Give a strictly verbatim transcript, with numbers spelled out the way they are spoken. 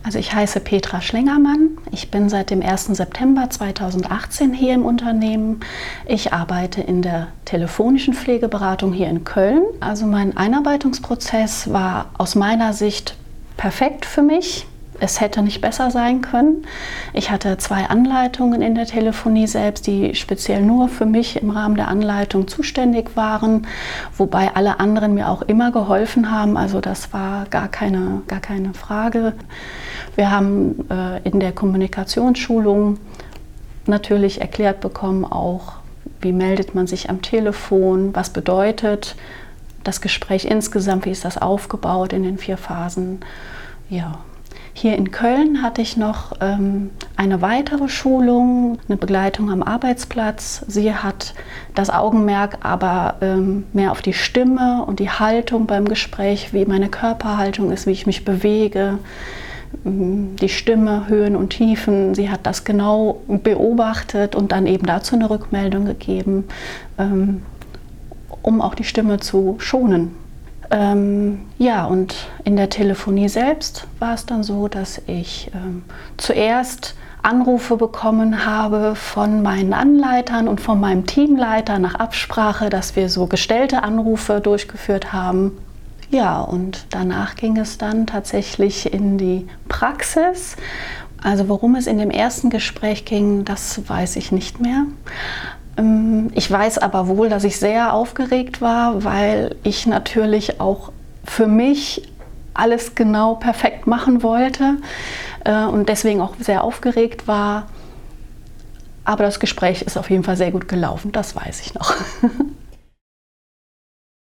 Also ich heiße Petra Schlengermann. Ich bin seit dem ersten September zweitausendachtzehn hier im Unternehmen. Ich arbeite in der telefonischen Pflegeberatung hier in Köln. Also mein Einarbeitungsprozess war aus meiner Sicht perfekt für mich. Es hätte nicht besser sein können. Ich hatte zwei Anleitungen in der Telefonie selbst, die speziell nur für mich im Rahmen der Anleitung zuständig waren, wobei alle anderen mir auch immer geholfen haben. Also das war gar keine, gar keine Frage. Wir haben äh, in der Kommunikationsschulung natürlich erklärt bekommen, auch wie meldet man sich am Telefon, was bedeutet das Gespräch insgesamt, wie ist das aufgebaut in den vier Phasen. Ja. Hier in Köln hatte ich noch ähm, eine weitere Schulung, eine Begleitung am Arbeitsplatz. Sie hat das Augenmerk aber ähm, mehr auf die Stimme und die Haltung beim Gespräch, wie meine Körperhaltung ist, wie ich mich bewege, ähm, die Stimme, Höhen und Tiefen. Sie hat das genau beobachtet und dann eben dazu eine Rückmeldung gegeben, ähm, um auch die Stimme zu schonen. Ähm, ja, und in der Telefonie selbst war es dann so, dass ich ähm, zuerst Anrufe bekommen habe von meinen Anleitern und von meinem Teamleiter nach Absprache, dass wir so gestellte Anrufe durchgeführt haben. Ja, und danach ging es dann tatsächlich in die Praxis. Also worum es in dem ersten Gespräch ging, das weiß ich nicht mehr. Ich weiß aber wohl, dass ich sehr aufgeregt war, weil ich natürlich auch für mich alles genau perfekt machen wollte und deswegen auch sehr aufgeregt war. Aber das Gespräch ist auf jeden Fall sehr gut gelaufen, das weiß ich noch.